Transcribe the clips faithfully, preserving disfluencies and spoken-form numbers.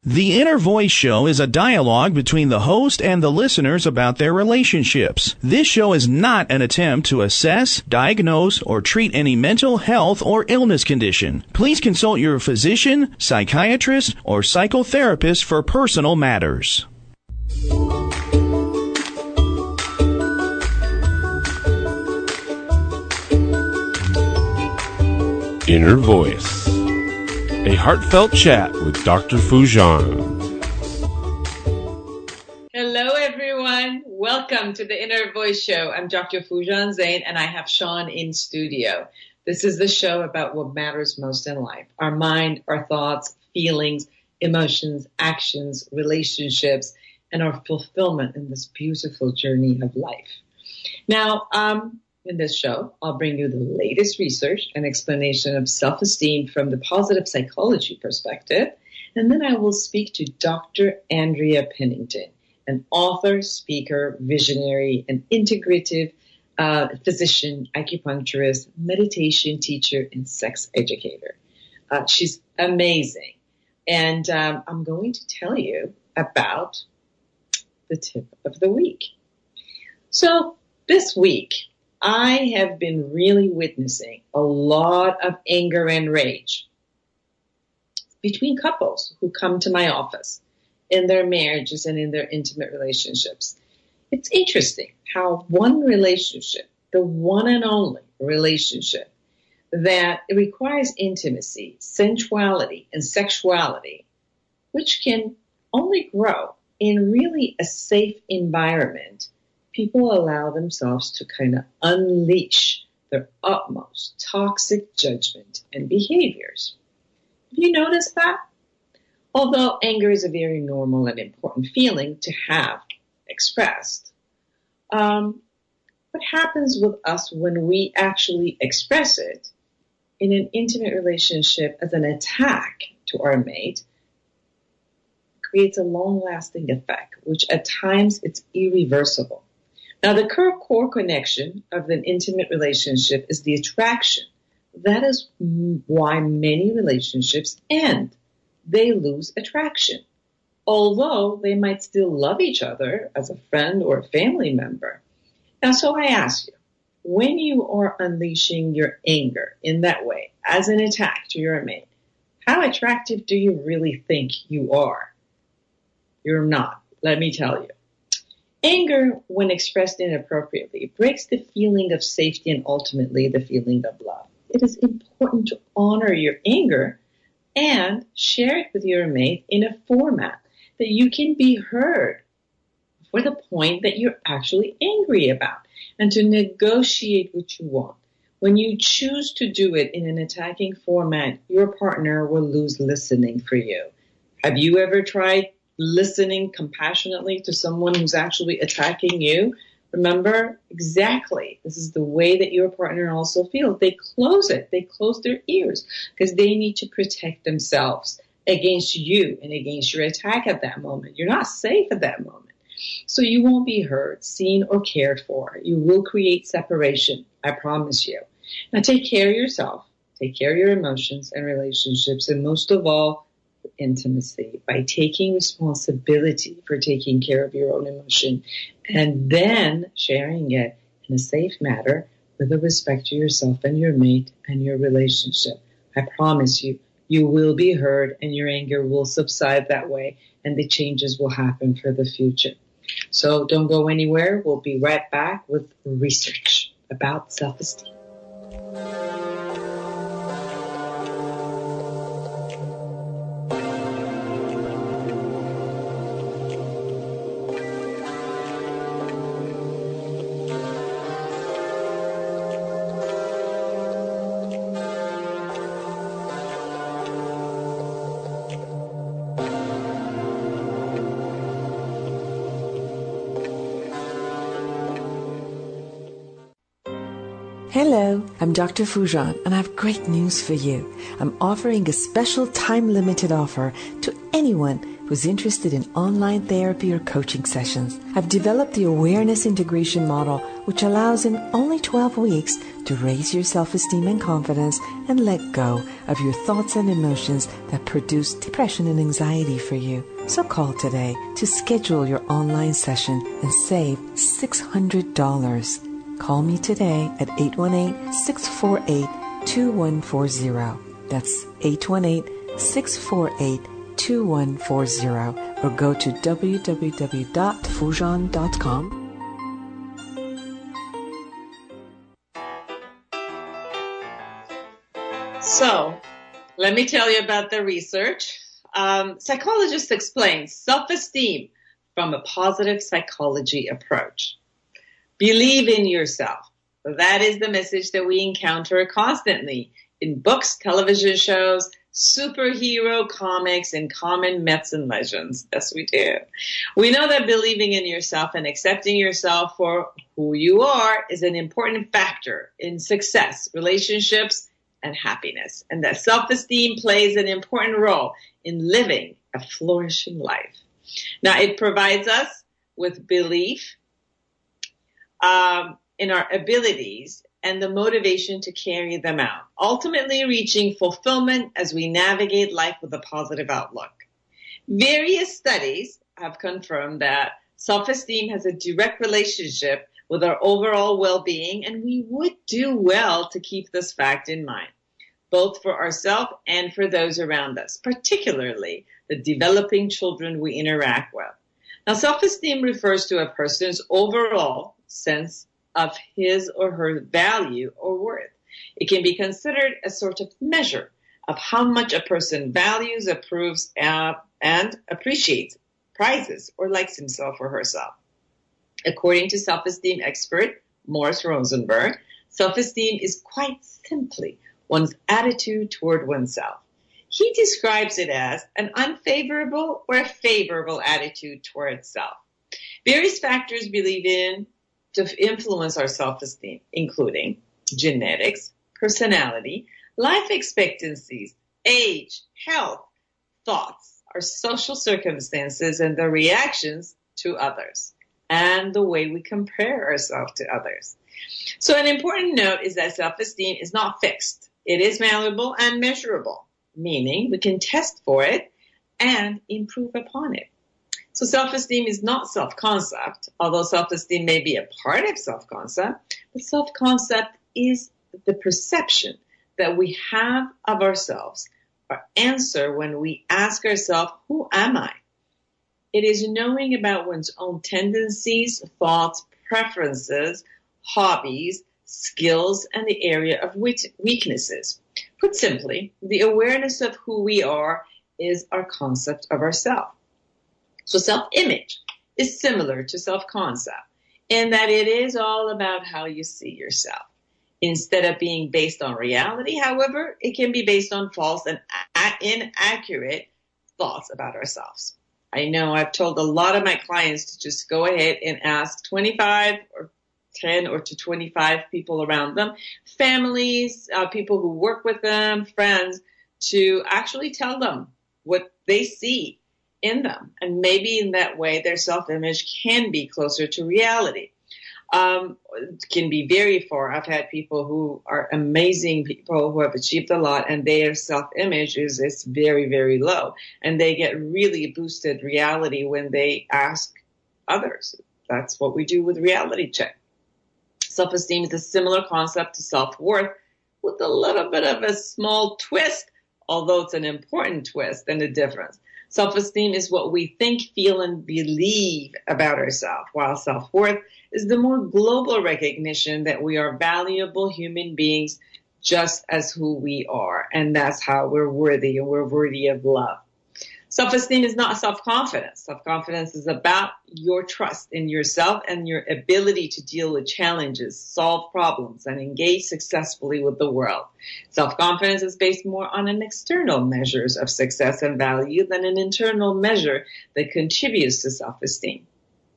The Inner Voice Show is a dialogue between the host and the listeners about their relationships. This show is not an attempt to assess, diagnose, or treat any mental health or illness condition. Please consult your physician, psychiatrist, or psychotherapist for personal matters. Inner Voice, a heartfelt chat with Doctor Foujan. Hello, everyone. Welcome to the Inner Voice Show. I'm Doctor Foujan Zain, and I have Sean in studio. This is the show about what matters most in life: our mind, our thoughts, feelings, emotions, actions, relationships, and our fulfillment in this beautiful journey of life. Now, um, in this show, I'll bring you the latest research and explanation of self-esteem from the positive psychology perspective. And then I will speak to Doctor Andrea Pennington, an author, speaker, visionary, and integrative uh, physician, acupuncturist, meditation teacher, and sex educator. Uh, she's amazing. And um, I'm going to tell you about the tip of the week. So this week, I have been really witnessing a lot of anger and rage between couples who come to my office in their marriages and in their intimate relationships. It's interesting how one relationship, the one and only relationship that requires intimacy, sensuality, and sexuality, which can only grow in really a safe environment, people allow themselves to kind of unleash their utmost toxic judgment and behaviors. Have you noticed that? Although anger is a very normal and important feeling to have expressed, um, what happens with us when we actually express it in an intimate relationship as an attack to our mate creates a long-lasting effect, which at times it's irreversible. Now, the core connection of an intimate relationship is the attraction. That is why many relationships end. They lose attraction, although they might still love each other as a friend or a family member. Now, so I ask you, when you are unleashing your anger in that way, as an attack to your mate, how attractive do you really think you are? You're not, let me tell you. Anger, when expressed inappropriately, breaks the feeling of safety and ultimately the feeling of love. It is important to honor your anger and share it with your mate in a format that you can be heard for the point that you're actually angry about and to negotiate what you want. When you choose to do it in an attacking format, your partner will lose listening for you. Have you ever tried listening compassionately to someone who's actually attacking you? Remember, exactly, this is the way that your partner also feels. They close it. They close their ears because they need to protect themselves against you and against your attack at that moment. You're not safe at that moment. So you won't be heard, seen, or cared for. You will create separation, I promise you. Now take care of yourself. Take care of your emotions and relationships, and most of all, intimacy, by taking responsibility for taking care of your own emotion and then sharing it in a safe manner with a respect to yourself and your mate and your relationship. I promise you, you will be heard and your anger will subside that way and the changes will happen for the future. So don't go anywhere. We'll be right back with research about self-esteem. Hello, I'm Doctor Foujan, and I have great news for you. I'm offering a special time-limited offer to anyone who's interested in online therapy or coaching sessions. I've developed the awareness integration model, which allows in only twelve weeks to raise your self-esteem and confidence and let go of your thoughts and emotions that produce depression and anxiety for you. So call today to schedule your online session and save six hundred dollars. Call me today at eight one eight, six four eight, two one four zero. That's eight one eight, six four eight, two one four zero, or go to w w w dot foujon dot com. So, let me tell you about the research. Um, psychologists explain self-esteem from a positive psychology approach. Believe in yourself. That is the message that we encounter constantly in books, television shows, superhero comics, and common myths and legends. Yes, we do. We know that believing in yourself and accepting yourself for who you are is an important factor in success, relationships, and happiness, and that self-esteem plays an important role in living a flourishing life. Now, it provides us with belief um, in our abilities and the motivation to carry them out, ultimately reaching fulfillment as we navigate life with a positive outlook. Various studies have confirmed that self-esteem has a direct relationship with our overall well-being, and we would do well to keep this fact in mind, both for ourselves and for those around us, particularly the developing children we interact with. Now, self-esteem refers to a person's overall sense of his or her value or worth. It can be considered a sort of measure of how much a person values, approves, uh, and appreciates, prizes, or likes himself or herself. According to self-esteem expert Morris Rosenberg, self-esteem is quite simply one's attitude toward oneself. He describes it as an unfavorable or a favorable attitude toward self. Various factors believe in to influence our self-esteem, including genetics, personality, life expectancies, age, health, thoughts, our social circumstances, and the reactions to others, and the way we compare ourselves to others. So an important note is that self-esteem is not fixed. It is malleable and measurable, meaning we can test for it and improve upon it. So self-esteem is not self-concept, although self-esteem may be a part of self-concept, but self-concept is the perception that we have of ourselves, our answer when we ask ourselves, who am I? It is knowing about one's own tendencies, thoughts, preferences, hobbies, skills, and the area of weaknesses. Put simply, the awareness of who we are is our concept of ourselves. So self-image is similar to self-concept in that it is all about how you see yourself. Instead of being based on reality, however, it can be based on false and inaccurate thoughts about ourselves. I know I've told a lot of my clients to just go ahead and ask twenty-five or ten or to twenty-five people around them, families, uh, people who work with them, friends, to actually tell them what they see in them. And maybe in that way, their self-image can be closer to reality. Um, it can be very far. I've had people who are amazing people who have achieved a lot, and their self-image is, is very, very low. And they get really boosted reality when they ask others. That's what we do with reality check. Self-esteem is a similar concept to self-worth with a little bit of a small twist, although it's an important twist and a difference. Self-esteem is what we think, feel, and believe about ourselves, while self-worth is the more global recognition that we are valuable human beings just as who we are. And that's how we're worthy, and we're worthy of love. Self-esteem is not self-confidence. Self-confidence is about your trust in yourself and your ability to deal with challenges, solve problems, and engage successfully with the world. Self-confidence is based more on an external measures of success and value than an internal measure that contributes to self-esteem.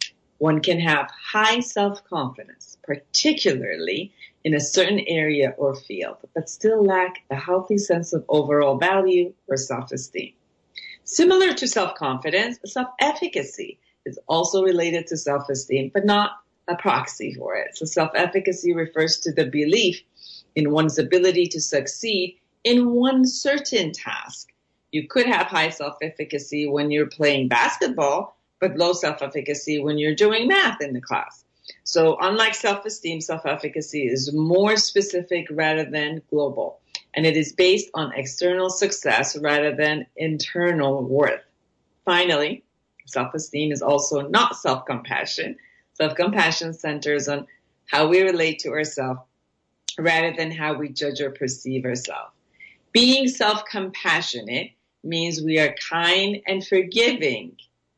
One can have high self-confidence, particularly in a certain area or field, but still lack a healthy sense of overall value or self-esteem. Similar to self-confidence, self-efficacy is also related to self-esteem, but not a proxy for it. So self-efficacy refers to the belief in one's ability to succeed in one certain task. You could have high self-efficacy when you're playing basketball, but low self-efficacy when you're doing math in the class. So unlike self-esteem, self-efficacy is more specific rather than global. And it is based on external success rather than internal worth. Finally, self-esteem is also not self-compassion. Self-compassion centers on how we relate to ourselves rather than how we judge or perceive ourselves. Being self-compassionate means we are kind and forgiving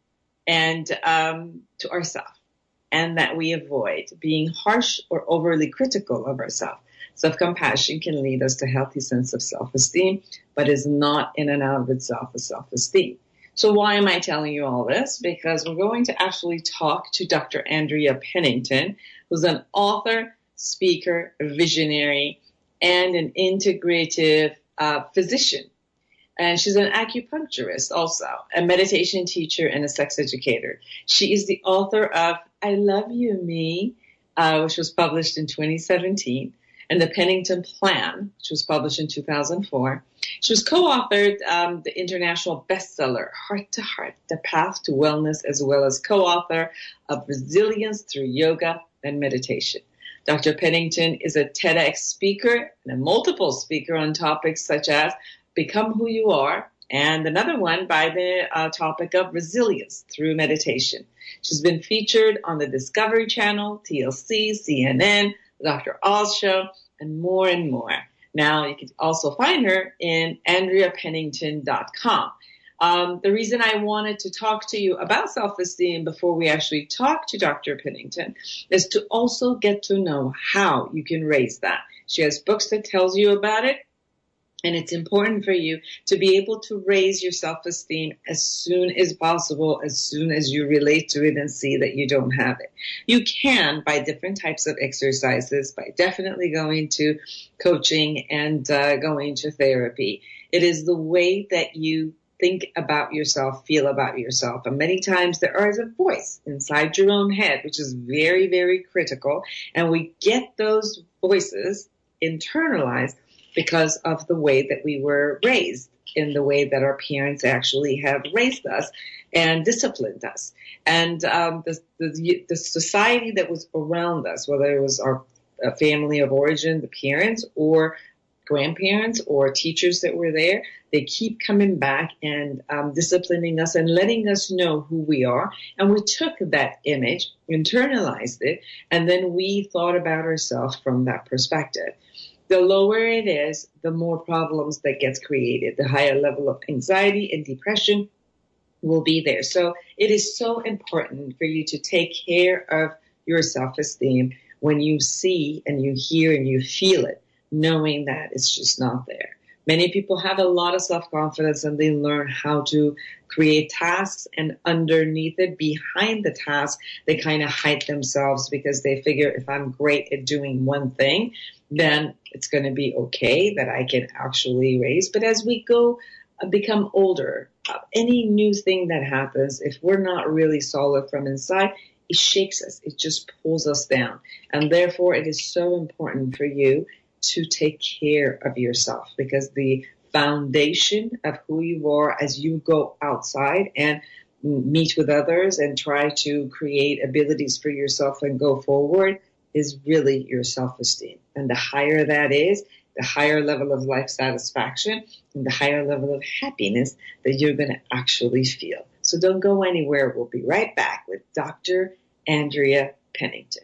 and um, to ourselves, and that we avoid being harsh or overly critical of ourselves. Self-compassion can lead us to a healthy sense of self-esteem, but is not in and out of itself a self-esteem. So why am I telling you all this? Because we're going to actually talk to Doctor Andrea Pennington, who's an author, speaker, visionary, and an integrative uh, physician. And she's an acupuncturist also, a meditation teacher, and a sex educator. She is the author of I Love You, Me, uh, which was published in twenty seventeen, and The Pennington Plan, which was published in two thousand four. She was co-authored um, the international bestseller, Heart to Heart, The Path to Wellness, as well as co-author of Resilience Through Yoga and Meditation. Doctor Pennington is a TEDx speaker and a multiple speaker on topics such as Become Who You Are, and another one by the uh, topic of resilience through meditation. She's been featured on the Discovery Channel, T L C, C N N, Doctor Oz Show, and more and more. Now, you can also find her in andrea pennington dot com. Um, the reason I wanted to talk to you about self-esteem before we actually talk to Doctor Pennington is to also get to know how you can raise that. She has books that tells you about it. And it's important for you to be able to raise your self-esteem as soon as possible, as soon as you relate to it and see that you don't have it. You can by different types of exercises, by definitely going to coaching and uh, going to therapy. It is the way that you think about yourself, feel about yourself. And many times there is a voice inside your own head, which is very, very critical. And we get those voices internalized because of the way that we were raised, in the way that our parents actually have raised us and disciplined us. And um, the, the, the society that was around us, whether it was our uh, family of origin, the parents, or grandparents, or teachers that were there, they keep coming back and um, disciplining us and letting us know who we are. And we took that image, internalized it, and then we thought about ourselves from that perspective. The lower it is, the more problems that gets created. The higher level of anxiety and depression will be there. So it is so important for you to take care of your self-esteem when you see and you hear and you feel it, knowing that it's just not there. Many people have a lot of self-confidence and they learn how to create tasks, and underneath it, behind the task, they kind of hide themselves because they figure if I'm great at doing one thing, then it's going to be okay that I can actually raise. But as we go, uh, become older, uh, any new thing that happens, if we're not really solid from inside, it shakes us. It just pulls us down. And therefore, it is so important for you to take care of yourself, because the foundation of who you are as you go outside and meet with others and try to create abilities for yourself and go forward is really your self-esteem. And the higher that is, the higher level of life satisfaction and the higher level of happiness that you're going to actually feel. So don't go anywhere. We'll be right back with Doctor Andrea Pennington.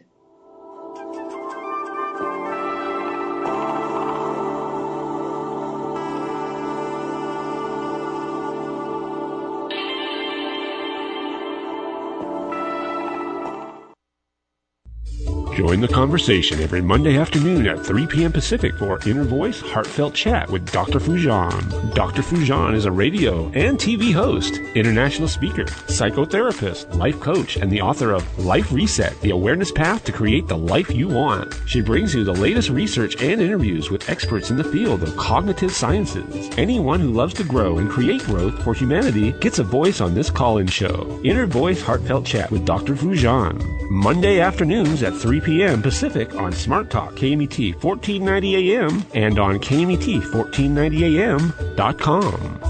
Join the conversation every Monday afternoon at three p.m. Pacific for Inner Voice Heartfelt Chat with Doctor Foojan. Doctor Foojan is a radio and T V host, international speaker, psychotherapist, life coach, and the author of Life Reset, The Awareness Path to Create the Life You Want. She brings you the latest research and interviews with experts in the field of cognitive sciences. Anyone who loves to grow and create growth for humanity gets a voice on this call-in show. Inner Voice Heartfelt Chat with Doctor Foojan. Monday afternoons at three p.m. Pacific on Smart Talk K M E T fourteen ninety A M and on K M E T fourteen ninety A M dot com.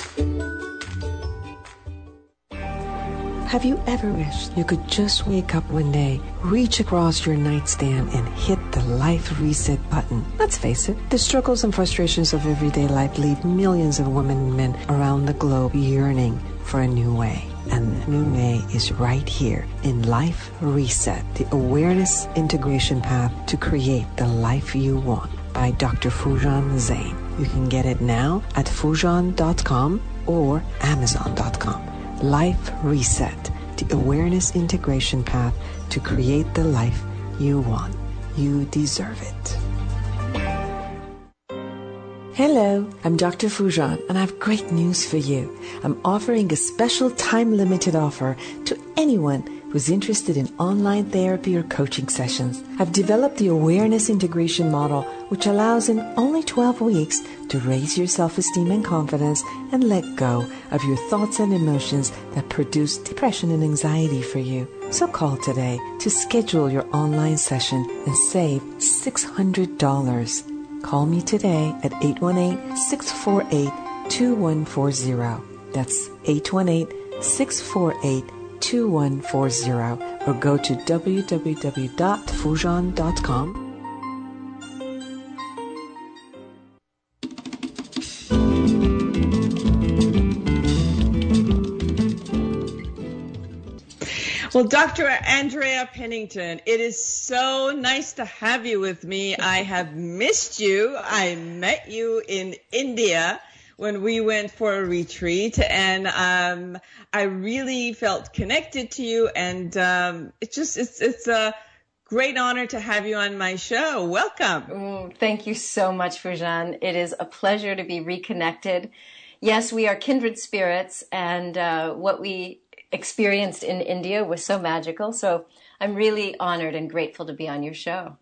Have you ever wished you could just wake up one day, reach across your nightstand, and hit the life reset button? Let's face it, the struggles and frustrations of everyday life leave millions of women and men around the globe yearning for a new way. And the new way is right here in Life Reset, the awareness integration path to create the life you want by Doctor Foojan Zeine. You can get it now at foojan dot com or amazon dot com. Life Reset, the awareness integration path to create the life you want. You deserve it. Hello, I'm Doctor Foojan, and I have great news for you. I'm offering a special time-limited offer to anyone who's interested in online therapy or coaching sessions. I've developed the awareness integration model, which allows in only twelve weeks to raise your self-esteem and confidence and let go of your thoughts and emotions that produce depression and anxiety for you. So call today to schedule your online session and save six hundred dollars. Call me today at eight one eight, six four eight, two one four zero. That's eight one eight, six four eight, two one four zero. Or go to w w w dot foojan dot com. Well, Doctor Andrea Pennington, it is so nice to have you with me. I have missed you. I met you in India when we went for a retreat, and um, I really felt connected to you. And um, it's just it's it's a great honor to have you on my show. Welcome. Mm, thank you so much, Foojan. It is a pleasure to be reconnected. Yes, we are kindred spirits, and uh, what we experienced in India was so magical. So I'm really honored and grateful to be on your show.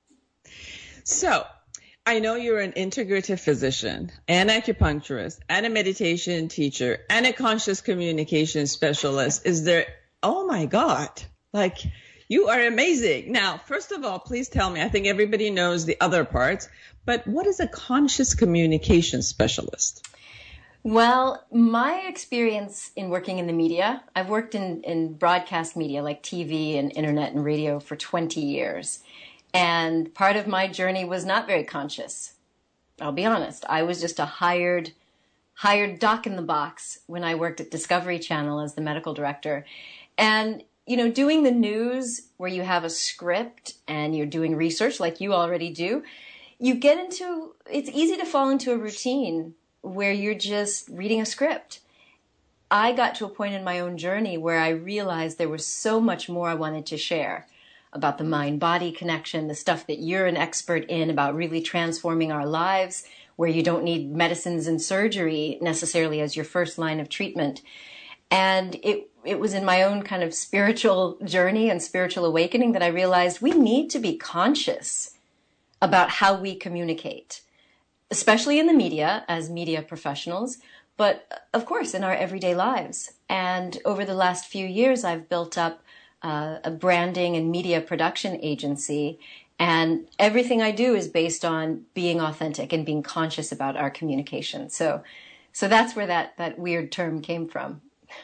So I know you're an integrative physician, an acupuncturist, and a meditation teacher, and a conscious communication specialist. Is there, oh my God, like you are amazing. Now, first of all, please tell me, I think everybody knows the other parts, but what is a conscious communication specialist? Well, my experience in working in the media, I've worked in, in broadcast media like T V and internet and radio for twenty years. And part of my journey was not very conscious. I'll be honest. I was just a hired, hired doc in the box when I worked at Discovery Channel as the medical director. And, you know, doing the news where you have a script and you're doing research like you already do, you get into, it's easy to fall into a routine where you're just reading a script. I got to a point in my own journey where I realized there was so much more I wanted to share about the mind-body connection, the stuff that you're an expert in about really transforming our lives, where you don't need medicines and surgery necessarily as your first line of treatment. And it, it was in my own kind of spiritual journey and spiritual awakening that I realized we need to be conscious about how we communicate, especially in the media as media professionals, but of course in our everyday lives. And over the last few years, I've built up uh, a branding and media production agency, and everything I do is based on being authentic and being conscious about our communication. So, so that's where that, that weird term came from.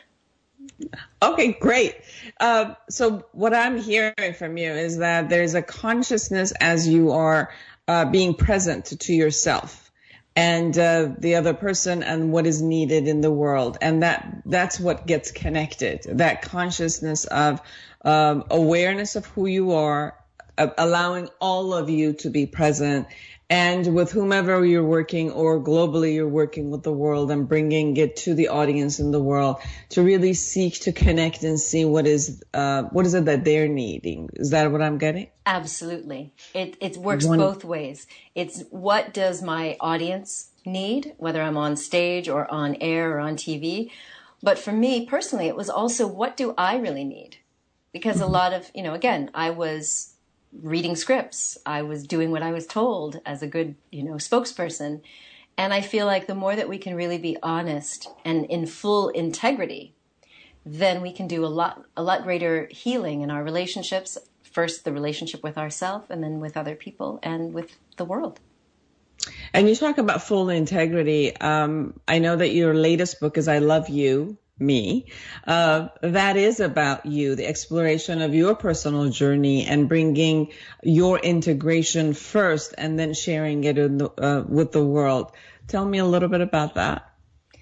Okay, great. Uh, so what I'm hearing from you is that there's a consciousness as you are uh, being present to yourself and uh, the other person and what is needed in the world. And that that's what gets connected, that consciousness of um, awareness of who you are, of allowing all of you to be present and with whomever you're working, or globally you're working with the world and bringing it to the audience in the world to really seek to connect and see what is uh, what is it that they're needing. Is that what I'm getting? Absolutely. It it works One- both ways. It's what does my audience need, whether I'm on stage or on air or on T V. But for me personally, it was also what do I really need? Because a lot of, you know, again, I was reading scripts. I was doing what I was told as a good, you know, spokesperson. And I feel like the more that we can really be honest and in full integrity, then we can do a lot, a lot greater healing in our relationships. First, the relationship with ourselves, and then with other people and with the world. And you talk about full integrity. Um, I know that your latest book is I Love You, Me. Uh, that is about you, the exploration of your personal journey and bringing your integration first and then sharing it in the, uh, with the world. Tell me a little bit about that.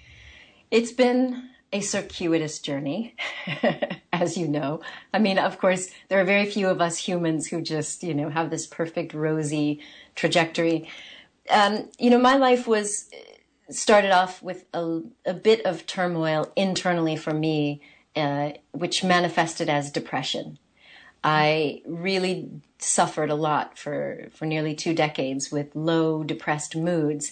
It's been a circuitous journey, as you know. I mean, of course, there are very few of us humans who just, you know, have this perfect rosy trajectory. Um, you know, my life was started off with a, a bit of turmoil internally for me, uh, which manifested as depression. I really suffered a lot for, for nearly two decades with low, depressed moods.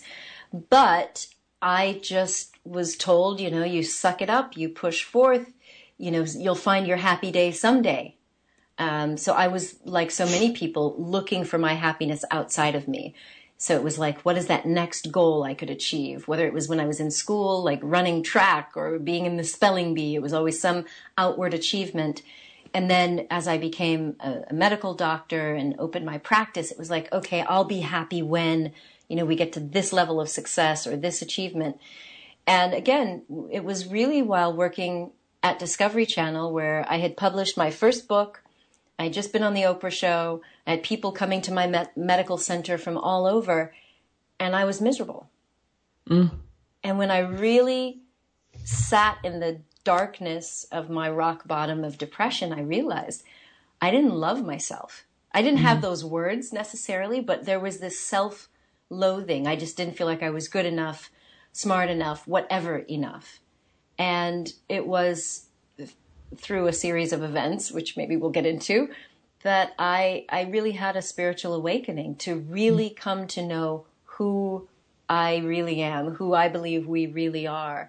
But I just was told, you know, you suck it up, you push forth, you know, you'll find your happy day someday. Um, so I was, like so many people, looking for my happiness outside of me. So it was like, what is that next goal I could achieve? Whether it was when I was in school, like running track or being in the spelling bee, it was always some outward achievement. And then as I became a, a medical doctor and opened my practice, it was like, okay, I'll be happy when, you know, we get to this level of success or this achievement. And again, it was really while working at Discovery Channel where I had published my first book. I had just been on the Oprah show. I had people coming to my med- medical center from all over, and I was miserable. Mm. And when I really sat in the darkness of my rock bottom of depression, I realized I didn't love myself. I didn't have those words necessarily, but there was this self-loathing. I just didn't feel like I was good enough, smart enough, whatever enough. And it was through a series of events, which maybe we'll get into, that I I really had a spiritual awakening to really come to know who I really am, who I believe we really are.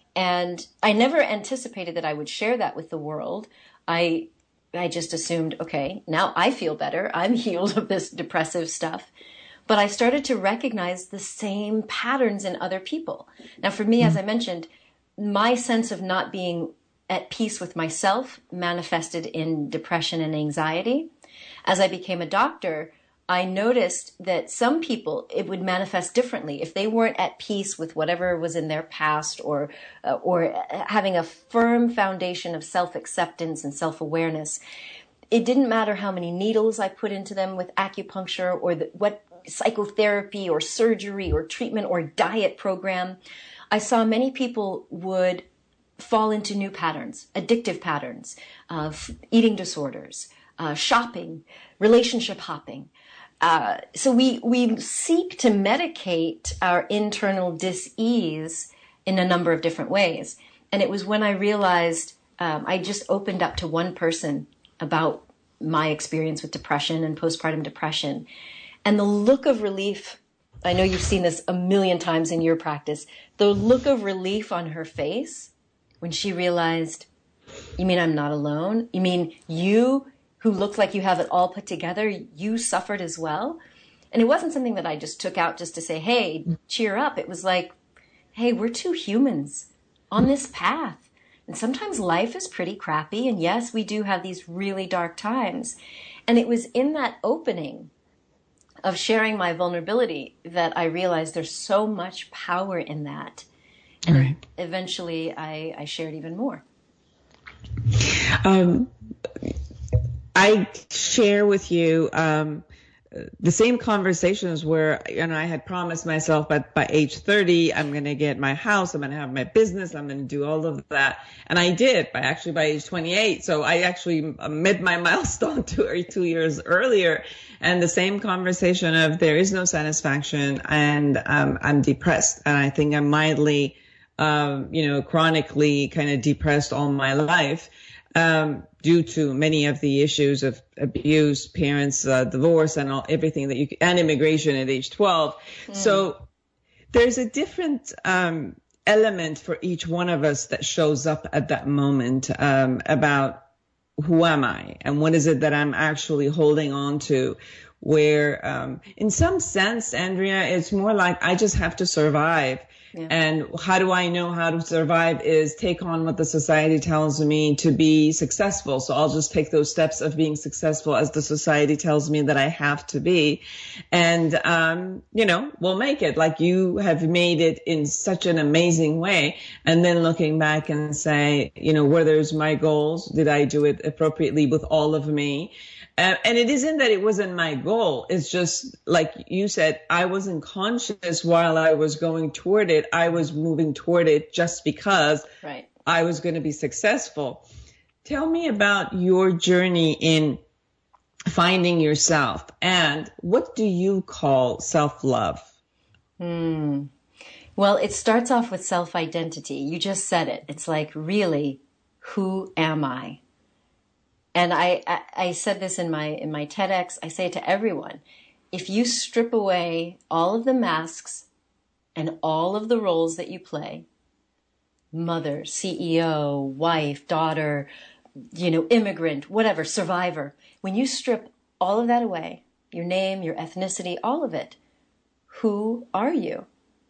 And I never anticipated that I would share that with the world. I I just assumed, okay, now I feel better. I'm healed of this depressive stuff. But I started to recognize the same patterns in other people. Now, for me, as I mentioned, my sense of not being at peace with myself manifested in depression and anxiety. As I became a doctor, I noticed that some people, it would manifest differently. If they weren't at peace with whatever was in their past or uh, or having a firm foundation of self-acceptance and self-awareness, it didn't matter how many needles I put into them with acupuncture or the, what psychotherapy or surgery or treatment or diet program. I saw many people would fall into new patterns, addictive patterns, of eating disorders, uh, shopping, relationship hopping. Uh, so we, we seek to medicate our internal dis-ease in a number of different ways. And it was when I realized um, I just opened up to one person about my experience with depression and postpartum depression. And the look of relief, I know you've seen this a million times in your practice, the look of relief on her face when she realized, you mean I'm not alone? You mean you who look like you have it all put together, you suffered as well? And it wasn't something that I just took out just to say, hey, cheer up. It was like, hey, we're two humans on this path. And sometimes life is pretty crappy. And yes, we do have these really dark times. And it was in that opening of sharing my vulnerability that I realized there's so much power in that. And right. eventually I, I shared even more. Um, I share with you um, the same conversations where, you know, I had promised myself that by age thirty, I'm going to get my house, I'm going to have my business, I'm going to do all of that. And I did, by actually by age twenty-eight. So I actually met my milestone two or two years earlier. And the same conversation of there is no satisfaction, and um, I'm depressed. And I think I'm mildly, um, you know, chronically kind of depressed all my life. Um, due to many of the issues of abuse, parents, uh, divorce, and all, everything that you, and immigration at age twelve. Mm. So there's a different, um, element for each one of us that shows up at that moment, um, about who am I and what is it that I'm actually holding on to, where, um, in some sense, Andrea, it's more like I just have to survive. Yeah. And how do I know how to survive is take on what the society tells me to be successful. So I'll just take those steps of being successful as the society tells me that I have to be. And, um, you know, we'll make it. Like you have made it in such an amazing way. And then looking back and say, you know, were those my goals? Did I do it appropriately with all of me? Uh, and it isn't that it wasn't my goal. It's just like you said, I wasn't conscious while I was going toward it. I was moving toward it just because right. I was going to be successful. Tell me about your journey in finding yourself, and what do you call self-love? Hmm. Well, it starts off with self-identity. You just said it. It's like, really, who am I? And I, I, I said this in my in my TEDx. I say it to everyone. If you strip away all of the masks and all of the roles that you play, mother, C E O, wife, daughter, you know, immigrant, whatever, survivor, when you strip all of that away, your name, your ethnicity, all of it, who are you?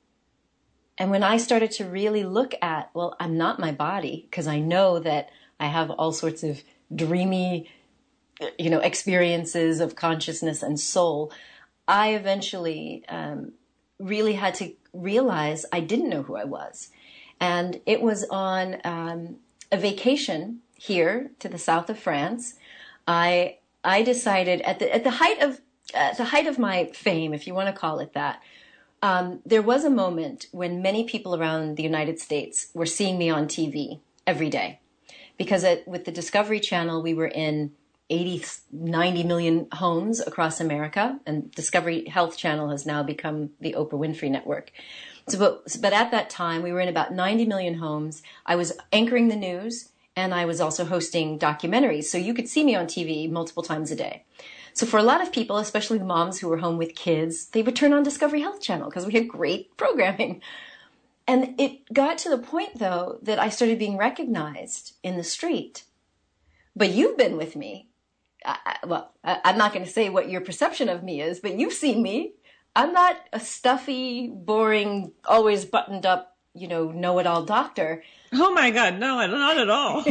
And when I started to really look at, well, I'm not my body, because I know that I have all sorts of dreamy, you know, experiences of consciousness and soul, I eventually um, really had to realize I didn't know who I was. And it was on um, a vacation here to the south of France. I I decided at the at the height of at the height of my fame, if you want to call it that, um, there was a moment when many people around the United States were seeing me on T V every day. Because at, with the Discovery Channel, we were in eighty, ninety million homes across America, and Discovery Health Channel has now become the Oprah Winfrey Network. So, but, but at that time, we were in about ninety million homes. I was anchoring the news, and I was also hosting documentaries. So you could see me on T V multiple times a day. So for a lot of people, especially the moms who were home with kids, they would turn on Discovery Health Channel because we had great programming. And it got to the point, though, that I started being recognized in the street. But you've been with me. I, I, well, I, I'm not going to say what your perception of me is, but you've seen me. I'm not a stuffy, boring, always buttoned up, you know, know-it-all doctor. Oh, my God. No, not at all.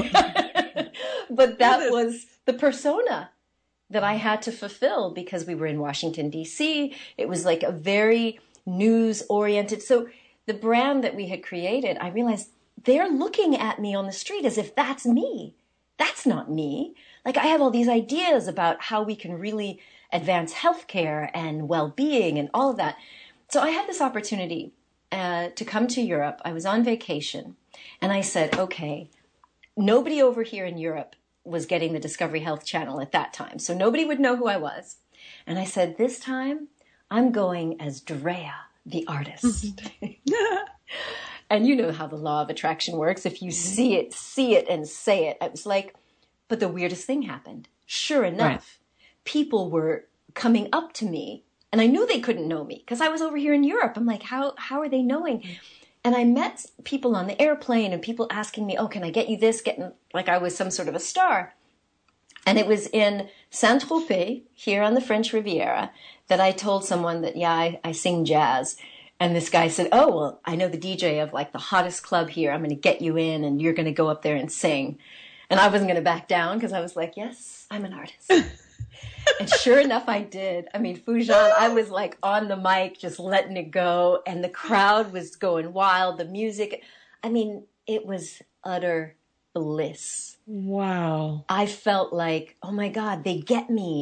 But that was the persona that I had to fulfill because we were in Washington, D C. It was like a very news-oriented. So the brand that we had created, I realized they're looking at me on the street as if that's me. That's not me. Like I have all these ideas about how we can really advance healthcare and well-being and all of that. So I had this opportunity uh, to come to Europe. I was on vacation and I said, okay, nobody over here in Europe was getting the Discovery Health Channel at that time. So nobody would know who I was. And I said, this time I'm going as Drea, the artist. And you know how the law of attraction works. If you see it, see it, and say it. I was like, but the weirdest thing happened. Sure enough, right. People were coming up to me, and I knew they couldn't know me because I was over here in Europe. I'm like, how how are they knowing? And I met people on the airplane and people asking me, oh, can I get you this? Getting like I was some sort of a star. And it was in Saint-Tropez, here on the French Riviera, that I told someone that, yeah, I, I sing jazz. And this guy said, oh, well, I know the D J of like the hottest club here. I'm going to get you in and you're going to go up there and sing. And I wasn't going to back down because I was like, yes, I'm an artist. And sure enough, I did. I mean, Foojan, I was like on the mic, just letting it go. And the crowd was going wild. The music, I mean, it was utter bliss. Wow. I felt like, oh my God, they get me.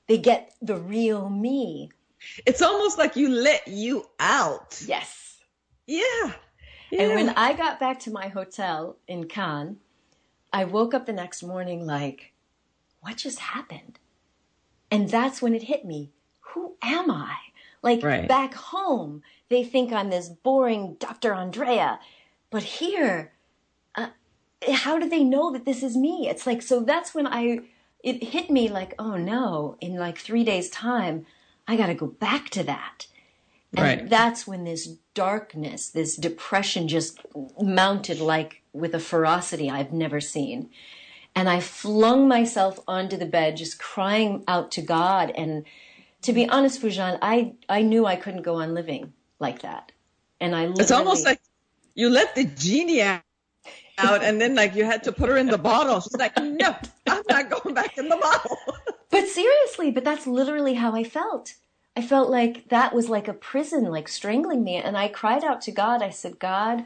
They get the real me. It's almost like you let you out. Yes. Yeah. yeah. And when I got back to my hotel in Cannes, I woke up the next morning like, what just happened? And that's when it hit me. Who am I? Like right. back home, they think I'm this boring Doctor Andrea. But here, uh, how do they know that this is me? It's like, so that's when I, it hit me like, oh no, in like three days time, I got to go back to that. And right. that's when this darkness, this depression just mounted like with a ferocity I've never seen. And I flung myself onto the bed, just crying out to God. And to be honest, Foojan, I, I knew I couldn't go on living like that. And I literally... It's almost like you let the genie out, and then like you had to put her in the bottle. She's like, no, I'm not going back in the bottle. But seriously, but that's literally how I felt. I felt like that was like a prison, like strangling me. And I cried out to God. I said, God,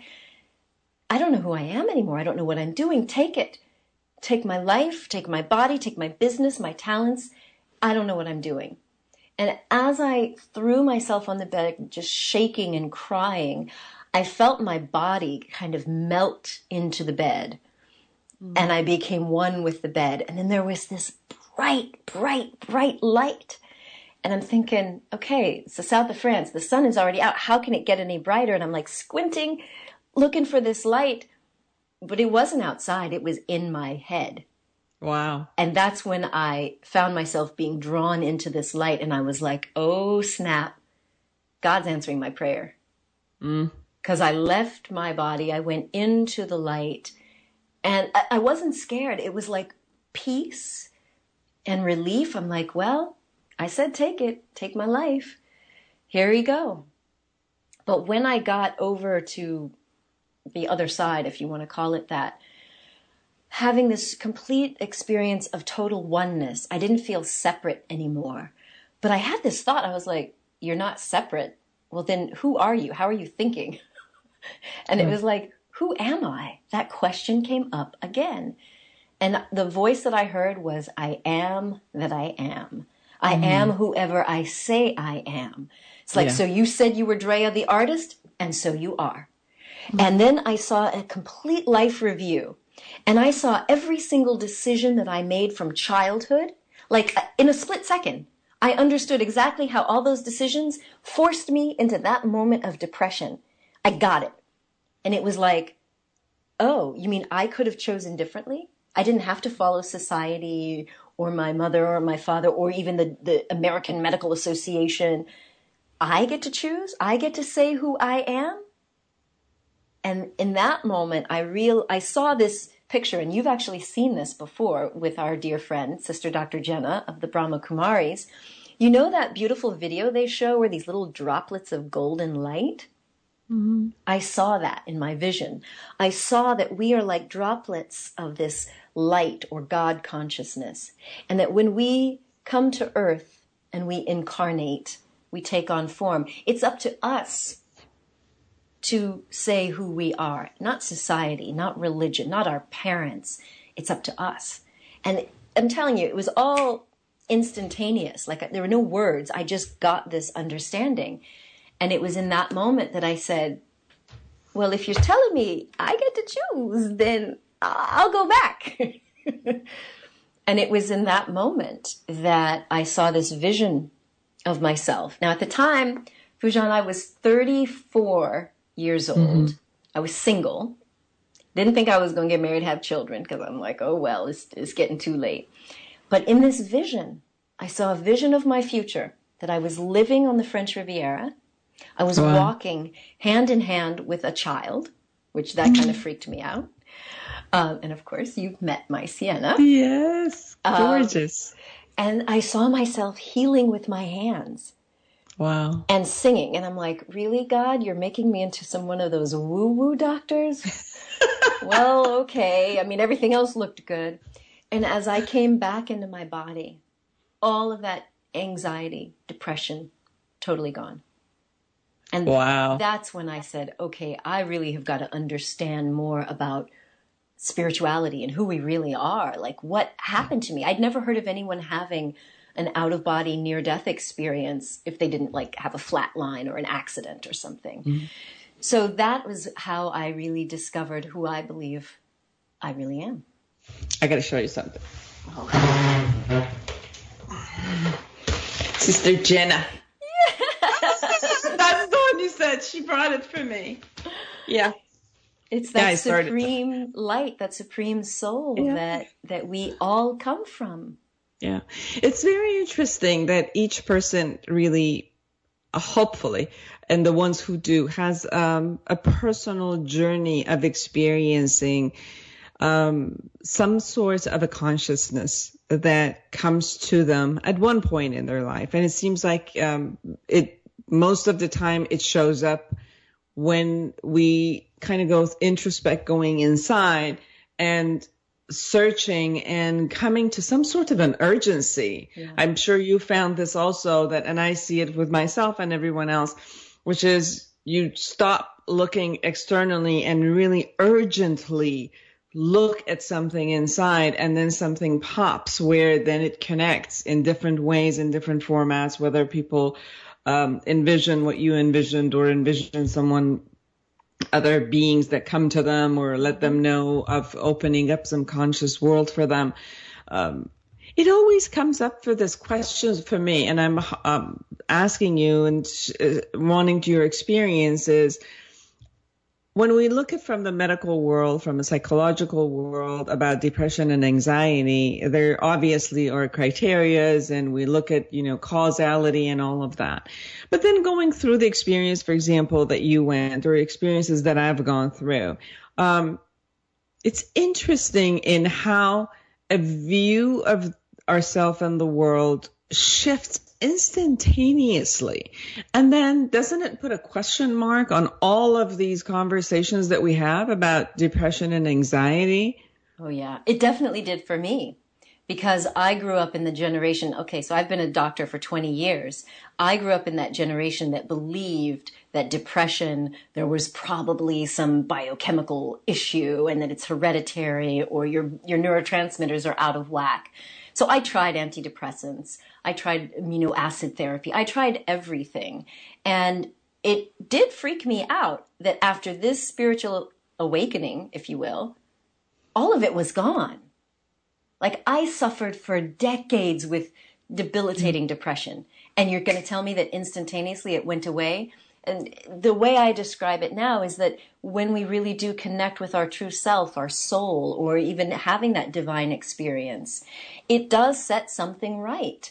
I don't know who I am anymore. I don't know what I'm doing. Take it. Take my life, take my body, take my business, my talents. I don't know what I'm doing. And as I threw myself on the bed, just shaking and crying, I felt my body kind of melt into the bed. Mm. And I became one with the bed. And then there was this bright, bright, bright light. And I'm thinking, okay, it's the south of France. The sun is already out. How can it get any brighter? And I'm like squinting, looking for this light. But it wasn't outside. It was in my head. Wow. And that's when I found myself being drawn into this light. And I was like, oh, snap. God's answering my prayer. Because mm. I left my body. I went into the light. And I, I wasn't scared. It was like peace and relief. I'm like, well, I said, take it. Take my life. Here you go. But when I got over to the other side, if you want to call it that, having this complete experience of total oneness, I didn't feel separate anymore. But I had this thought. I was like, you're not separate. Well, then who are you? How are you thinking? And mm. it was like, who am I? That question came up again. And the voice that I heard was, I am that I am. I mm. am whoever I say I am. It's like, yeah. So you said you were Drea the artist, and so you are. And then I saw a complete life review, and I saw every single decision that I made from childhood, like in a split second. I understood exactly how all those decisions forced me into that moment of depression. I got it. And it was like, oh, you mean I could have chosen differently? I didn't have to follow society or my mother or my father or even the, the American Medical Association. I get to choose. I get to say who I am. And in that moment, I real I saw this picture, and you've actually seen this before with our dear friend, Sister Doctor Jenna of the Brahma Kumaris. You know that beautiful video they show where these little droplets of golden light? Mm-hmm. I saw that in my vision. I saw that we are like droplets of this light or God consciousness, and that when we come to earth and we incarnate, we take on form. It's up to us to say who we are, not society, not religion, not our parents. It's up to us. And I'm telling you, it was all instantaneous. Like there were no words. I just got this understanding. And it was in that moment that I said, well, if you're telling me I get to choose, then I'll go back. And it was in that moment that I saw this vision of myself. Now, at the time, Foojan, I was thirty-four years old. Mm-hmm. I was single. Didn't think I was going to get married, have children, because I'm like, oh, well, it's, it's getting too late. But in this vision, I saw a vision of my future, that I was living on the French Riviera. I was wow. walking hand in hand with a child, which that kind of freaked me out. Um, and of course, you've met my Sienna. Yes, gorgeous. Um, and I saw myself healing with my hands. Wow. And singing. And I'm like, really, God? You're making me into some one of those woo-woo doctors? Well, okay. I mean, everything else looked good. And as I came back into my body, all of that anxiety, depression, totally gone. And wow. that's when I said, okay, I really have got to understand more about spirituality and who we really are. Like, what happened to me? I'd never heard of anyone having an out-of-body near-death experience if they didn't like have a flat line or an accident or something. Mm-hmm. So that was how I really discovered who I believe I really am. I got to show you something. Oh. Sister Jenna. That's the one you said. She brought it for me. Yeah. It's that yeah, supreme light, that supreme soul yeah. that, that we all come from. Yeah. It's very interesting that each person really, uh, hopefully, and the ones who do, has um, a personal journey of experiencing um, some sort of a consciousness that comes to them at one point in their life. And it seems like um, it most of the time it shows up when we kind of go introspect, going inside and searching and coming to some sort of an urgency. Yeah. I'm sure you found this also, that, and I see it with myself and everyone else, which is you stop looking externally and really urgently look at something inside, and then something pops where then it connects in different ways, in different formats, whether people um, envision what you envisioned or envision someone, other beings that come to them or let them know of opening up some conscious world for them. Um, it always comes up for this question for me, and I'm um, asking you and uh, wanting to your experiences. When we look at from the medical world, from a psychological world about depression and anxiety, there obviously are criterias, and we look at, you know, causality and all of that. But then going through the experience, for example, that you went, or experiences that I've gone through, um, it's interesting in how a view of ourselves and the world shifts instantaneously. And then doesn't it put a question mark on all of these conversations that we have about depression and anxiety? Oh, yeah. It definitely did for me, because I grew up in the generation. Okay, so I've been a doctor for twenty years. I grew up in that generation that believed that depression, there was probably some biochemical issue and that it's hereditary, or your, your neurotransmitters are out of whack. So I tried antidepressants. I tried amino acid therapy. I tried everything. And it did freak me out that after this spiritual awakening, if you will, all of it was gone. Like, I suffered for decades with debilitating depression. And you're going to tell me that instantaneously it went away? And the way I describe it now is that when we really do connect with our true self, our soul, or even having that divine experience, it does set something right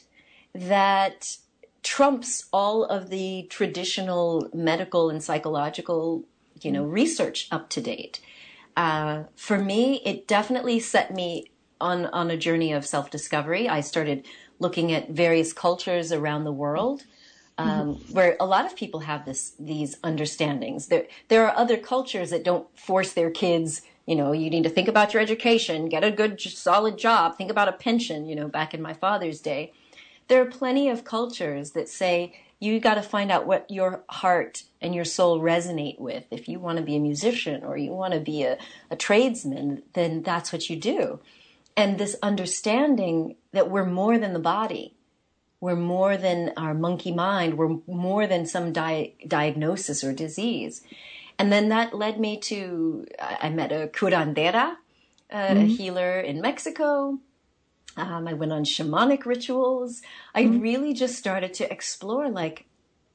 that trumps all of the traditional medical and psychological, you know, research up to date. Uh, for me, it definitely set me on, on a journey of self-discovery. I started looking at various cultures around the world, um, mm-hmm. where a lot of people have this, these understandings. There, there are other cultures that don't force their kids, you know, you need to think about your education, get a good, solid job, think about a pension, you know, back in my father's day. There are plenty of cultures that say you got to find out what your heart and your soul resonate with. If you want to be a musician or you want to be a, a tradesman, then that's what you do. And this understanding that we're more than the body, we're more than our monkey mind, we're more than some di- diagnosis or disease. And then that led me to, I met a curandera, uh, mm-hmm. a healer in Mexico. Um, I went on shamanic rituals. I mm-hmm. really just started to explore, like,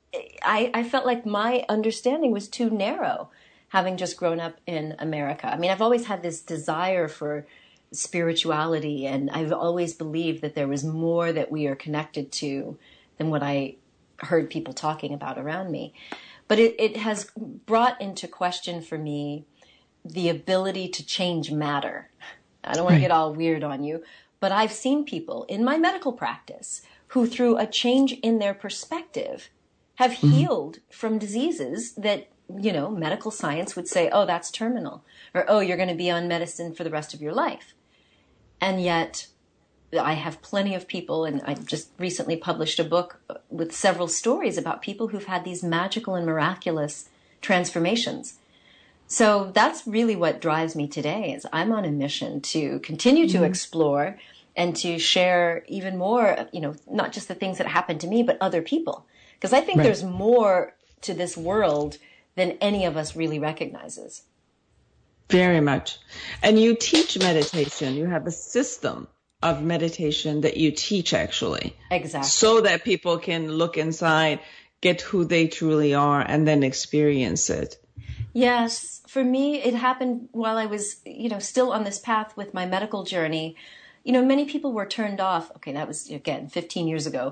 I, I felt like my understanding was too narrow, having just grown up in America. I mean, I've always had this desire for spirituality, and I've always believed that there was more that we are connected to than what I heard people talking about around me. But it, it has brought into question for me the ability to change matter. I don't want to get all weird on you, but I've seen people in my medical practice who, through a change in their perspective, have mm-hmm. healed from diseases that, you know, medical science would say, oh, that's terminal, or, oh, you're going to be on medicine for the rest of your life. And yet I have plenty of people, and I just recently published a book with several stories about people who've had these magical and miraculous transformations. So that's really what drives me today, is I'm on a mission to continue to mm-hmm. explore and to share even more, you know, not just the things that happen to me, but other people. Because I think Right. there's more to this world than any of us really recognizes. Very much. And you teach meditation. You have a system of meditation that you teach, actually. Exactly. So that people can look inside, get who they truly are, and then experience it. Yes. For me, it happened while I was, you know, still on this path with my medical journey. You know, many people were turned off. Okay, that was, again, fifteen years ago.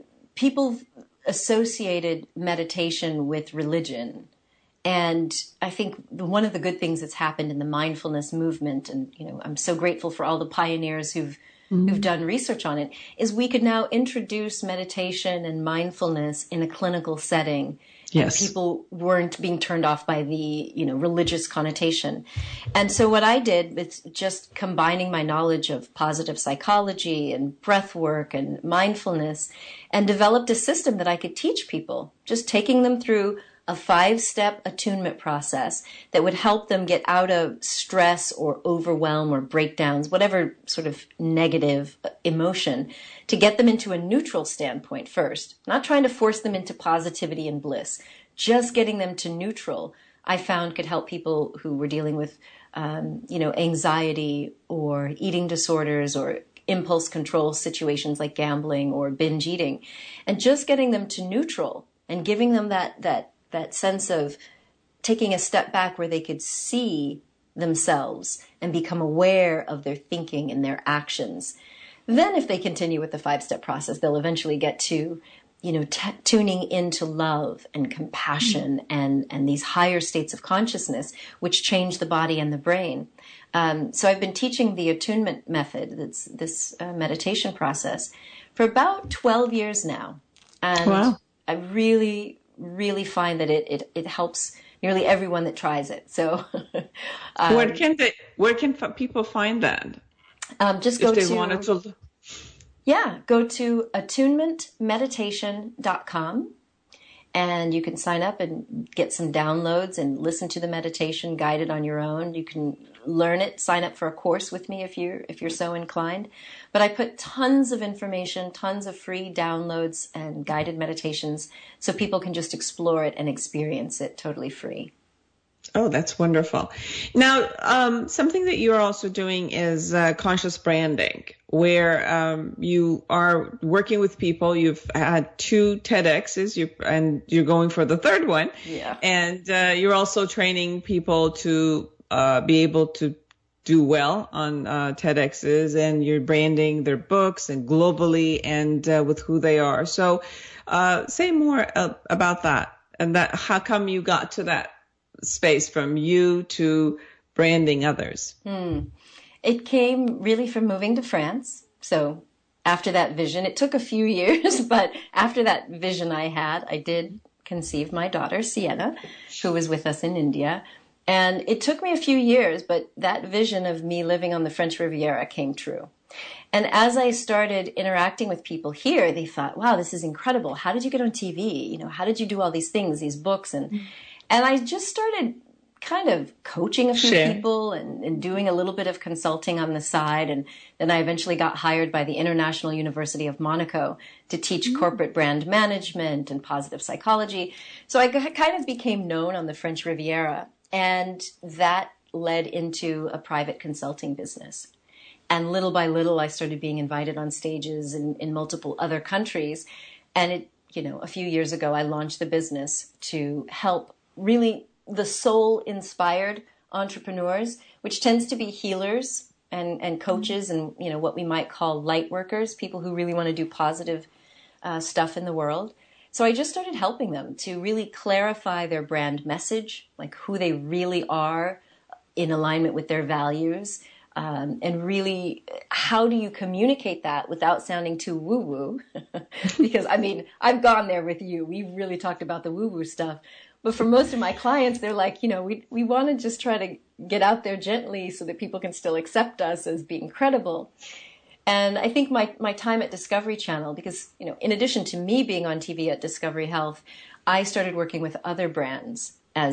People associated meditation with religion. And I think one of the good things that's happened in the mindfulness movement, and, you know, I'm so grateful for all the pioneers who've mm-hmm. who've done research on it, is we could now introduce meditation and mindfulness in a clinical setting. Yes. And people weren't being turned off by the, you know, religious connotation. And so what I did was just combining my knowledge of positive psychology and breath work and mindfulness, and developed a system that I could teach people, just taking them through a five-step attunement process that would help them get out of stress or overwhelm or breakdowns, whatever sort of negative emotion, to get them into a neutral standpoint first. Not trying to force them into positivity and bliss, just getting them to neutral, I found could help people who were dealing with, um, you know, anxiety or eating disorders or impulse control situations like gambling or binge eating, and just getting them to neutral and giving them that, that, that sense of taking a step back where they could see themselves and become aware of their thinking and their actions. Then if they continue with the five-step process, they'll eventually get to, you know, t- tuning into love and compassion and, and these higher states of consciousness, which change the body and the brain. Um, so I've been teaching the attunement method, that's this uh, meditation process, for about twelve years now. And wow. I really... really find that it, it, it helps nearly everyone that tries it. So, um, where can they, where can f- people find that? Um, just go if they to, wanted to, yeah, go to attunement meditation dot com and you can sign up and get some downloads and listen to the meditation guided on your own. You can learn it, sign up for a course with me if you're, if you're so inclined. But I put tons of information, tons of free downloads and guided meditations so people can just explore it and experience it totally free. Oh, that's wonderful. Now, um, something that you're also doing is uh, conscious branding, where um, you are working with people. You've had two TEDx's, you, and you're going for the third one. Yeah. And uh, you're also training people to uh, be able to do well on uh, TEDx's, and you're branding their books and globally and uh, with who they are. So uh, say more uh, about that, and that how come you got to that space from you to branding others? Hmm. It came really from moving to France. So after that vision, it took a few years, but after that vision I had, I did conceive my daughter, Sienna, who was with us in India. And it took me a few years, but that vision of me living on the French Riviera came true. And as I started interacting with people here, they thought, wow, this is incredible. How did you get on T V? You know, how did you do all these things, these books? And mm-hmm. And I just started kind of coaching a few Share. people and, and doing a little bit of consulting on the side. And then I eventually got hired by the International University of Monaco to teach mm-hmm. corporate brand management and positive psychology. So I kind of became known on the French Riviera. And that led into a private consulting business. And little by little, I started being invited on stages in, in multiple other countries. And it, you know, a few years ago, I launched the business to help really the soul-inspired entrepreneurs, which tends to be healers and, and coaches and, you know, what we might call light workers, people who really want to do positive uh, stuff in the world. So I just started helping them to really clarify their brand message, like who they really are in alignment with their values, um, and really how do you communicate that without sounding too woo-woo? Because, I mean, I've gone there with you. We've really talked about the woo-woo stuff. But for most of my clients, they're like, you know, we we want to just try to get out there gently so that people can still accept us as being credible. And I think my, my time at Discovery Channel, because, you know, in addition to me being on T V at Discovery Health, I started working with other brands as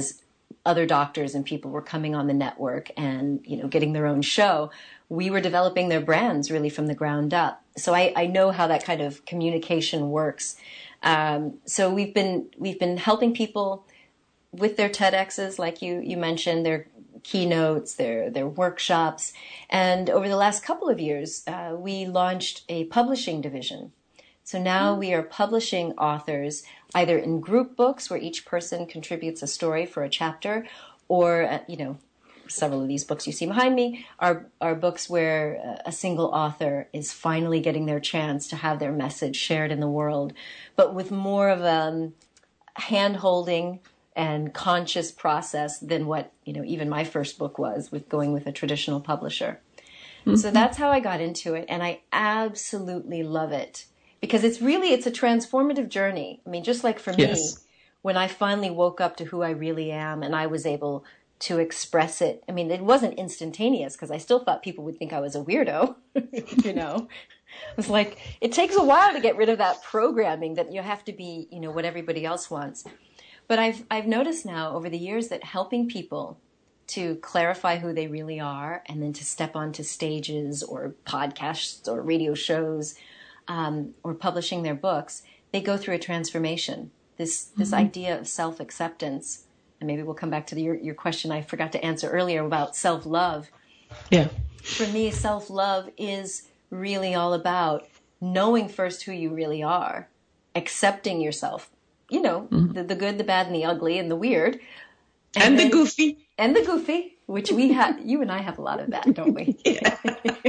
other doctors and people were coming on the network and, you know, getting their own show, we were developing their brands really from the ground up. So I, I know how that kind of communication works. Um, so we've been we've been helping people with their TEDx's, like you you mentioned, their keynotes, their their workshops, and over the last couple of years, uh, we launched a publishing division. So now we are publishing authors either in group books where each person contributes a story for a chapter, or uh, you know. Several of these books you see behind me are, are books where a single author is finally getting their chance to have their message shared in the world, but with more of a hand-holding and conscious process than what, you know, even my first book was, with going with a traditional publisher. Mm-hmm. So that's how I got into it, and I absolutely love it because it's really, it's a transformative journey. I mean, just like for yes. me, when I finally woke up to who I really am and I was able to express it. I mean, it wasn't instantaneous because I still thought people would think I was a weirdo, you know. It was like, it takes a while to get rid of that programming that you have to be, you know, what everybody else wants. But I've I've noticed now over the years that helping people to clarify who they really are and then to step onto stages or podcasts or radio shows um, or publishing their books, they go through a transformation. This this mm-hmm. idea of self-acceptance. And maybe we'll come back to the, your, your question I forgot to answer earlier about self-love. Yeah. For me, self-love is really all about knowing first who you really are, accepting yourself, you know, mm-hmm. the, the good, the bad, and the ugly, and the weird. And, and then, the goofy. And the goofy, which we have, you and I have a lot of that, don't we? Yeah.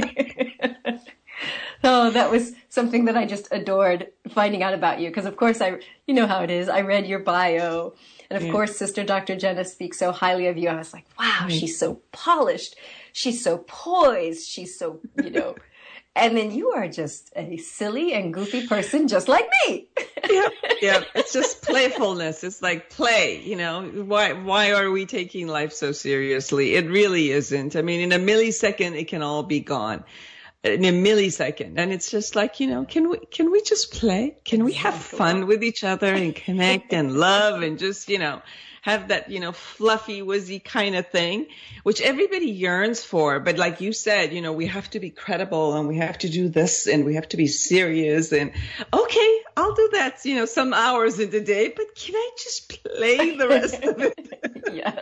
Oh, that was something that I just adored finding out about you. Because, of course, I, you know how it is. I read your bio. And, of yeah. course, Sister Doctor Jenna speaks so highly of you. I was like, wow, right. she's so polished. She's so poised. She's so, you know. And then you are just a silly and goofy person just like me. yeah, yeah. It's just playfulness. It's like play, you know. Why why are we taking life so seriously? It really isn't. I mean, in a millisecond, it can all be gone. In a millisecond. And it's just like, you know, can we can we just play? Can we have fun with each other and connect and love and just, you know, have that, you know, fluffy, wizzy kind of thing, which everybody yearns for. But like you said, you know, we have to be credible and we have to do this and we have to be serious. And okay, I'll do that, you know, some hours in the day, but can I just play the rest of it? Yes.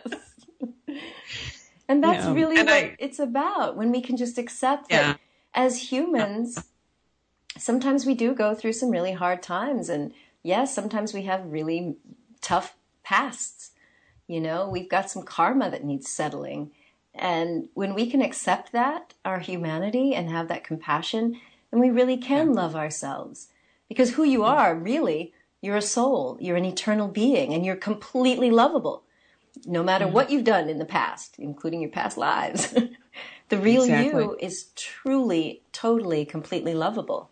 And that's you know, really and what I, it's about, when we can just accept yeah. that as humans, sometimes we do go through some really hard times. And yes, sometimes we have really tough pasts. You know, we've got some karma that needs settling. And when we can accept that, our humanity, and have that compassion, then we really can yeah. love ourselves. Because who you are, really, you're a soul, you're an eternal being, and you're completely lovable. No matter mm-hmm. what you've done in the past, including your past lives. The real exactly. you is truly, totally, completely lovable.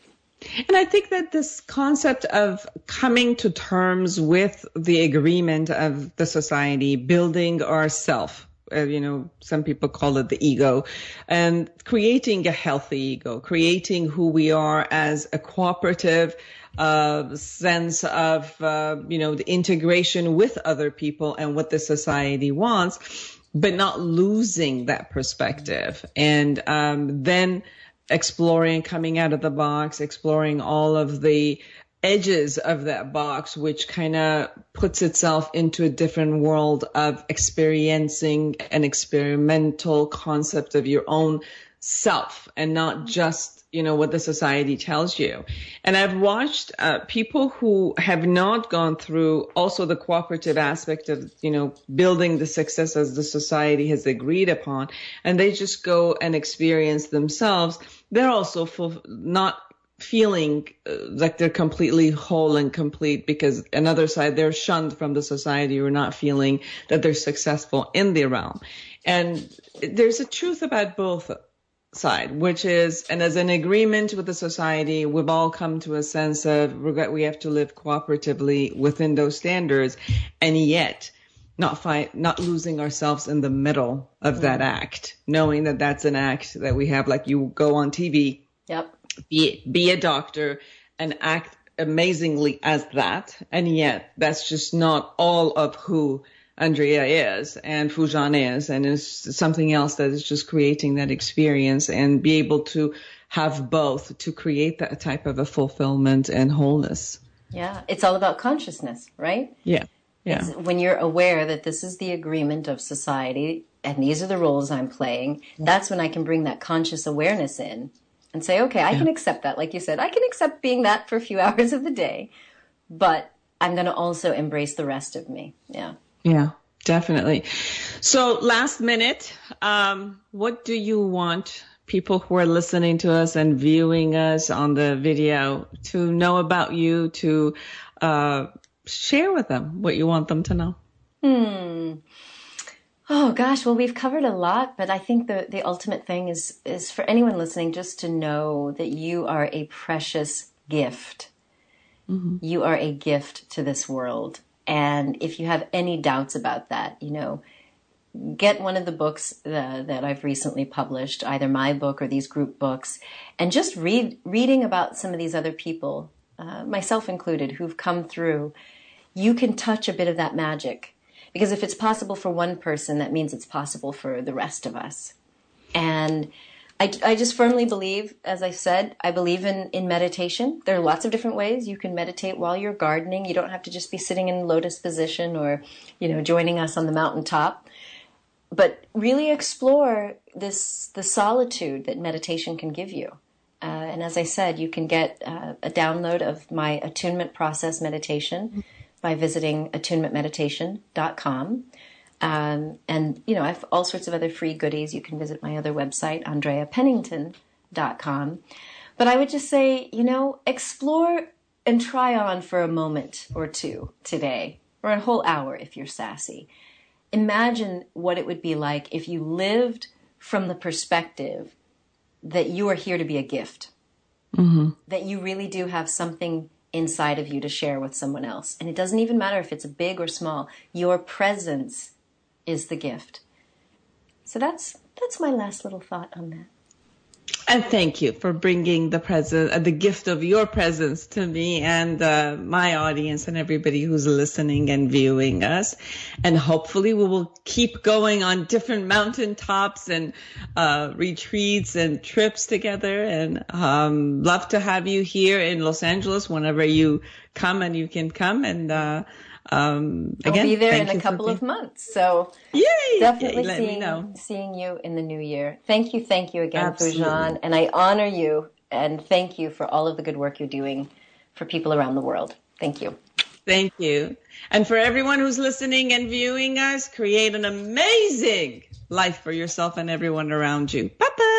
And I think that this concept of coming to terms with the agreement of the society, building ourself, uh, you know, some people call it the ego, and creating a healthy ego, creating who we are as a cooperative uh, sense of, uh, you know, the integration with other people and what the society wants, but not losing that perspective. And um, then exploring, coming out of the box, exploring all of the edges of that box, which kind of puts itself into a different world of experiencing an experimental concept of your own self and not just, you know, what the society tells you. And I've watched uh, people who have not gone through also the cooperative aspect of, you know, building the success as the society has agreed upon, and they just go and experience themselves. They're also full, not feeling uh, like they're completely whole and complete, because another side, they're shunned from the society or not feeling that they're successful in their realm. And there's a truth about both side, which is, and as an agreement with the society, we've all come to a sense of regret. We have to live cooperatively within those standards, and yet not fight, not losing ourselves in the middle of mm. that act, knowing that that's an act that we have, like you go on T V, yep, be, be a doctor and act amazingly as that. And yet that's just not all of who Andrea is and Foojan is, and it's something else that is just creating that experience and be able to have both to create that type of a fulfillment and wholeness. Yeah, it's all about consciousness, right? Yeah, yeah. It's when you're aware that this is the agreement of society and these are the roles I'm playing, that's when I can bring that conscious awareness in and say, okay, I yeah. can accept that. Like you said, I can accept being that for a few hours of the day, but I'm going to also embrace the rest of me. Yeah. Yeah, definitely. So last minute, um, what do you want people who are listening to us and viewing us on the video to know about you, to uh, share with them what you want them to know? Hmm. Oh, gosh. Well, we've covered a lot, but I think the, the ultimate thing is, is for anyone listening just to know that you are a precious gift. Mm-hmm. You are a gift to this world. And if you have any doubts about that, you know, get one of the books uh, that I've recently published, either my book or these group books, and just read reading about some of these other people, uh, myself included, who've come through. You can touch a bit of that magic. Because if it's possible for one person, that means it's possible for the rest of us. And I, I just firmly believe, as I said, I believe in, in meditation. There are lots of different ways you can meditate while you're gardening. You don't have to just be sitting in lotus position or, you know, joining us on the mountaintop. But really explore this the solitude that meditation can give you. Uh, and as I said, you can get uh, a download of my attunement process meditation by visiting attunement meditation dot com. Um, and, you know, I have all sorts of other free goodies. You can visit my other website, andrea pennington dot com. But I would just say, you know, explore and try on for a moment or two today, or a whole hour if you're sassy. Imagine what it would be like if you lived from the perspective that you are here to be a gift, mm-hmm. that you really do have something inside of you to share with someone else. And it doesn't even matter if it's big or small. Your presence is the gift. So that's that's my last little thought on that. And thank you for bringing the present, uh, the gift of your presence to me and uh, my audience and everybody who's listening and viewing us. And hopefully we will keep going on different mountaintops and uh, retreats and trips together. And um, love to have you here in Los Angeles whenever you come, and you can come. And uh, um, again, I'll be there in a couple of months. So yay, definitely yay, let seeing, me know. seeing you in the new year. Thank you. Thank you again, Absolutely. Foojan. And I honor you and thank you for all of the good work you're doing for people around the world. Thank you. Thank you. And for everyone who's listening and viewing us, create an amazing life for yourself and everyone around you. Bye-bye.